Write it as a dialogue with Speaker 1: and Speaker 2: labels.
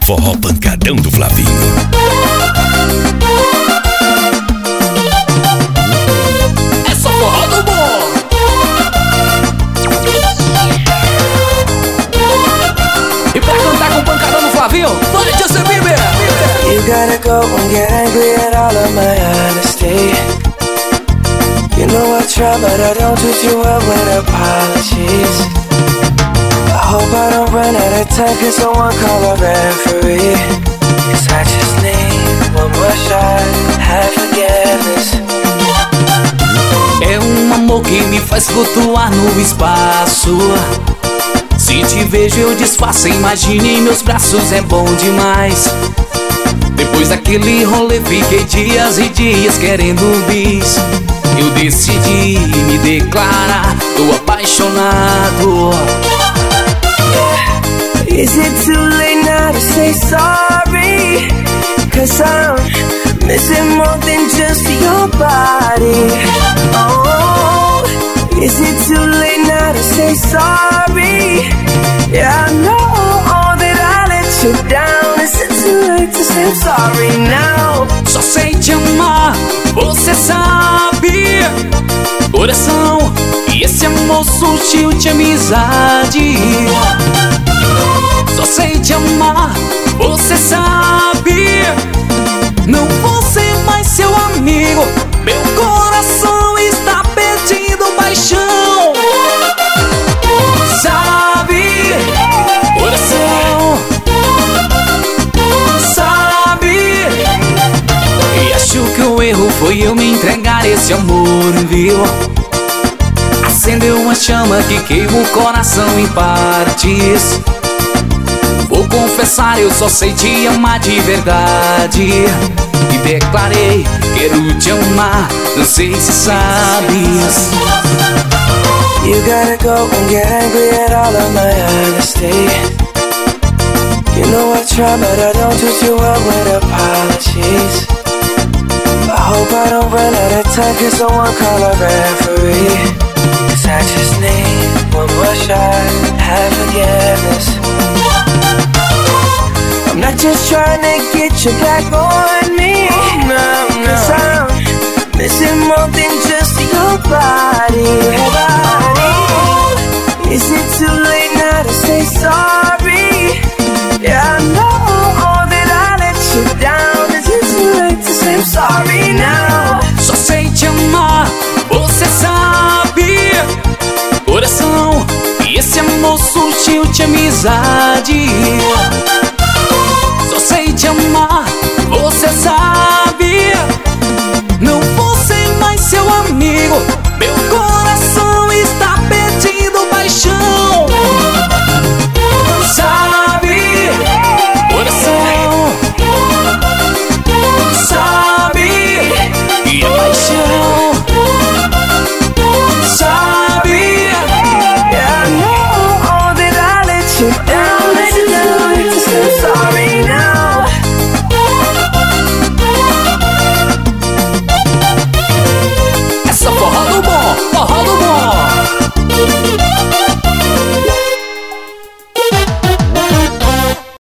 Speaker 1: Forró Pancadão do Flavinho.
Speaker 2: É só forró do bom. E pra cantar com o Pancadão do Flavinho, vai Justin Bieber.
Speaker 3: You gotta go and get angry at all of my honesty. You know I try, but I don't treat you well with apologies. I hope I don't run out of time, cause I won't call a referee. Cause I just need one more shot, have forgiveness.
Speaker 2: É um amor que me faz flutuar no espaço. Se te vejo eu disfarço, imagine em meus braços, é bom demais. Depois daquele rolê fiquei dias e dias querendo um bis. Eu decidi me declarar, tô apaixonado.
Speaker 3: Is it too late now to say sorry? Cause I'm missing more than just your body. Oh, is it too late now to say sorry? Yeah, I know that I let you down. Is it too late to say I'm sorry now?
Speaker 2: Só sei te amar, você sabe. Coração, e esse amor sutil de amizade. Só sei te amar, você sabe. Não vou ser mais seu amigo. Meu coração está pedindo paixão. Sabe, coração, sabe. E acho que o erro foi eu me entregar esse amor, viu? Acendeu uma chama que queima o coração em partes. Vou confessar, eu só sei te amar de verdade. E declarei, quero te amar, não sei se sabes.
Speaker 3: You gotta go and get angry at all of my honesty. You know I try, but I don't treat you well with apologies. I hope I don't run out of time, cause I won't call a referee. Cause I just need one more shot, have forgiveness. I'm not just trying to get you back on me. Cause I'm missing more than just your body. Is it too late now to say sorry?